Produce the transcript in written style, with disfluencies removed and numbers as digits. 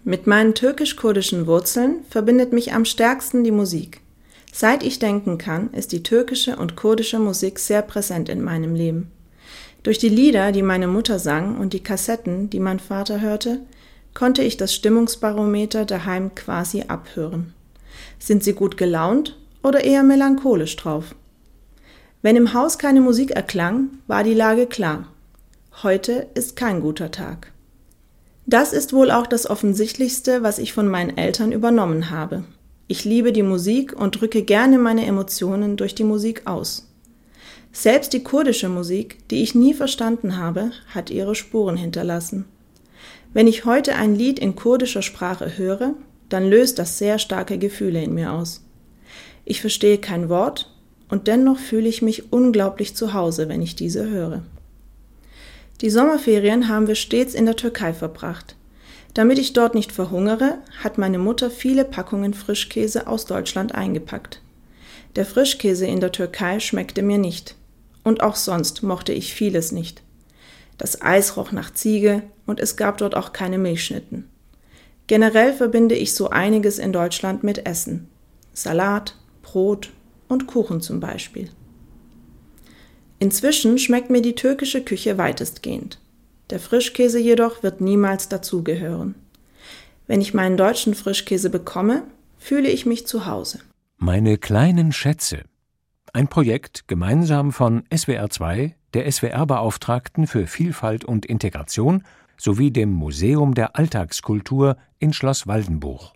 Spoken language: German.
Mit meinen türkisch-kurdischen Wurzeln verbindet mich am stärksten die Musik. Seit ich denken kann, ist die türkische und kurdische Musik sehr präsent in meinem Leben. Durch die Lieder, die meine Mutter sang und die Kassetten, die mein Vater hörte, konnte ich das Stimmungsbarometer daheim quasi abhören. Sind sie gut gelaunt oder eher melancholisch drauf? Wenn im Haus keine Musik erklang, war die Lage klar. Heute ist kein guter Tag. Das ist wohl auch das Offensichtlichste, was ich von meinen Eltern übernommen habe. Ich liebe die Musik und drücke gerne meine Emotionen durch die Musik aus. Selbst die kurdische Musik, die ich nie verstanden habe, hat ihre Spuren hinterlassen. Wenn ich heute ein Lied in kurdischer Sprache höre, dann löst das sehr starke Gefühle in mir aus. Ich verstehe kein Wort und dennoch fühle ich mich unglaublich zu Hause, wenn ich diese höre. Die Sommerferien haben wir stets in der Türkei verbracht. Damit ich dort nicht verhungere, hat meine Mutter viele Packungen Frischkäse aus Deutschland eingepackt. Der Frischkäse in der Türkei schmeckte mir nicht. Und auch sonst mochte ich vieles nicht. Das Eis roch nach Ziege und es gab dort auch keine Milchschnitten. Generell verbinde ich so einiges in Deutschland mit Essen. Salat, Brot und Kuchen zum Beispiel. Inzwischen schmeckt mir die türkische Küche weitestgehend. Der Frischkäse jedoch wird niemals dazugehören. Wenn ich meinen deutschen Frischkäse bekomme, fühle ich mich zu Hause. Meine kleinen Schätze. Ein Projekt gemeinsam von SWR2, der SWR-Beauftragten für Vielfalt und Integration sowie dem Museum der Alltagskultur in Schloss Waldenbuch.